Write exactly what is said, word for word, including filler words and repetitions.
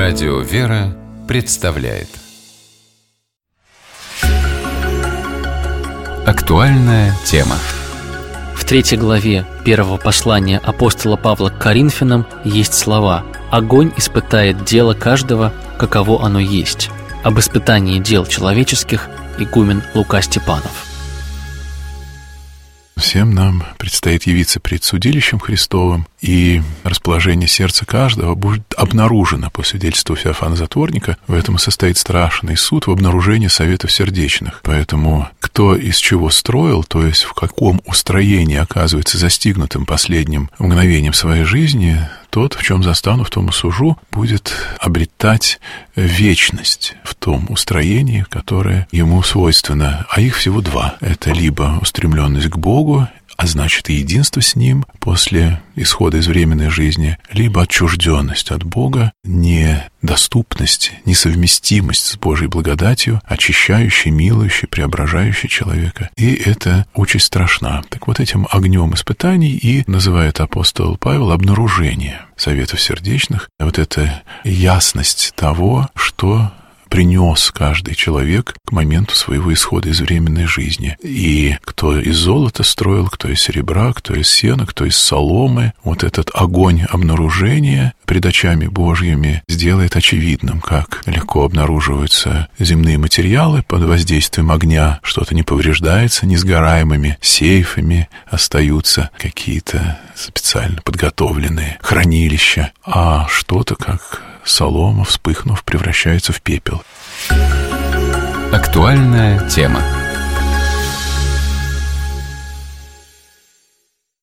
Радио «Вера» представляет актуальная тема. В третьей главе первого послания апостола Павла к Коринфянам есть слова: «Огонь испытает дело каждого, каково оно есть». Об испытании дел человеческих игумен Лука Степанов. Всем нам предстоит явиться пред судилищем Христовым, и расположение сердца каждого будет обнаружено по свидетельству Феофана Затворника. В этом и состоит страшный суд, в обнаружении советов сердечных. Поэтому кто из чего строил, то есть в каком устроении оказывается застигнутым последним мгновением своей жизни, тот, в чем застану, в том и сужу, будет обретать вечность в том устроении, которое ему свойственно. А их всего два. Это либо устремленность к Богу, а значит и единство с Ним после исхода из временной жизни, либо отчужденность от Бога, недоступность, несовместимость с Божьей благодатью, очищающей, милующей, преображающей человека. И эта участь страшна. Так вот, этим огнем испытаний и называет апостол Павел обнаружение советов сердечных. Вот эта ясность того, что принес каждый человек к моменту своего исхода из временной жизни. И кто из золота строил, кто из серебра, кто из сена, кто из соломы, вот этот огонь обнаружения пред очами Божьими сделает очевидным, как легко обнаруживаются земные материалы под воздействием огня, что-то не повреждается, несгораемыми сейфами остаются какие-то специально подготовленные хранилища, а что-то, как солома, вспыхнув, превращается в пепел. Актуальная тема.